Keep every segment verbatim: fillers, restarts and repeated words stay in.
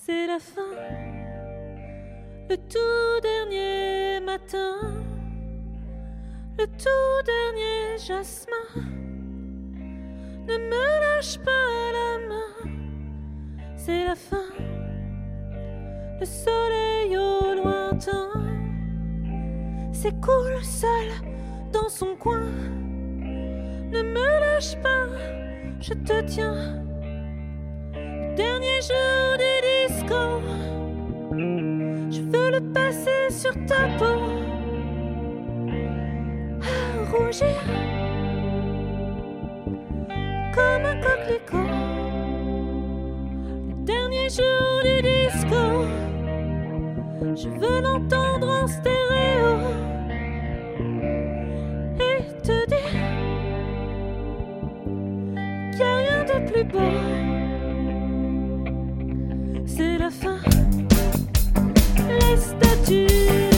C'est la fin, le tout dernier matin, le tout dernier jasmin. Ne me lâche pas la main, c'est la fin, le soleil au lointain s'écoule seul dans son coin. Ne me lâche pas, je te tiens. Dernier jour du disco, je veux le passer sur ta peau, à rougir comme un coquelicot. Le dernier jour du disco, je veux l'entendre en stéréo et te dire qu'il n'y a rien de plus beau. C'est la fin, les statues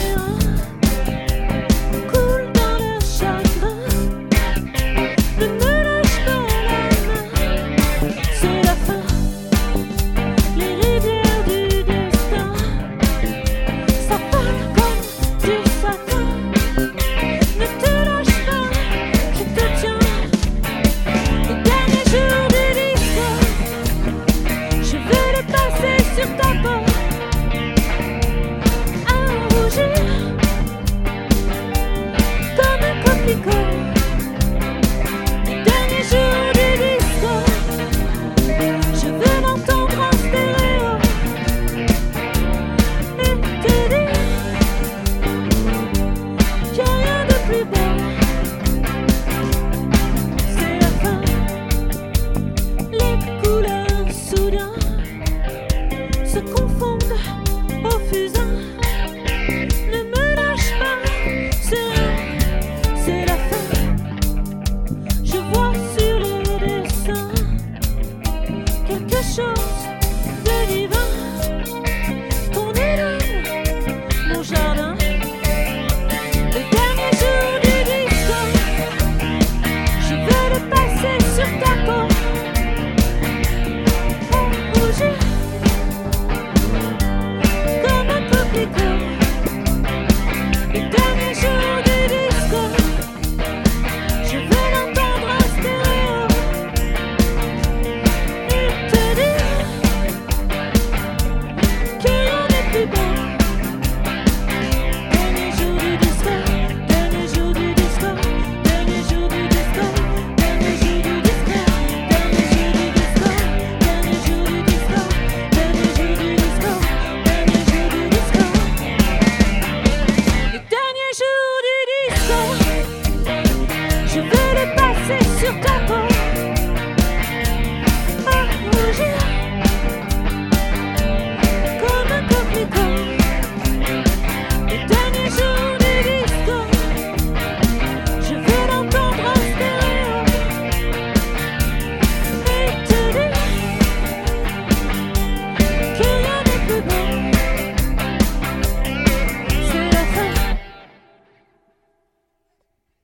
coulent dans leur chagrin. Ne me lâche pas la main, c'est la fin, les rivières du destin s'appellent comme du satin. Ne te lâche pas, je te tiens. Le dernier jour du disco, je veux le passer sur ta peau, à rougir comme un coquelicot. Le dernier jour du disco, je veux l'entendre en stéréo et te dire qu'il n'y a rien de plus beau. C'est la fin, les couleurs soudain se confondent au fusain. Ne me lâche pas, c'est, c'est la fin. Je vois sur le dessin quelque chose de divin. Ton élan, mon jardin. Le dernier jour du disco, je veux le passer sur ta peau, à rougir comme un coquelicot. Le dernier jour du disco, je veux l'entendre en stéréo et te dire que rien n'est plus beau. Dernier jour du disco, dernier jour du disco, dernier jour du disco, dernier jour du disco, dernier jour du disco, dernier jour du disco, dernier jour du disco, dernier jour du disco. Le dernier jour du disco, je veux le passer sur ta peau,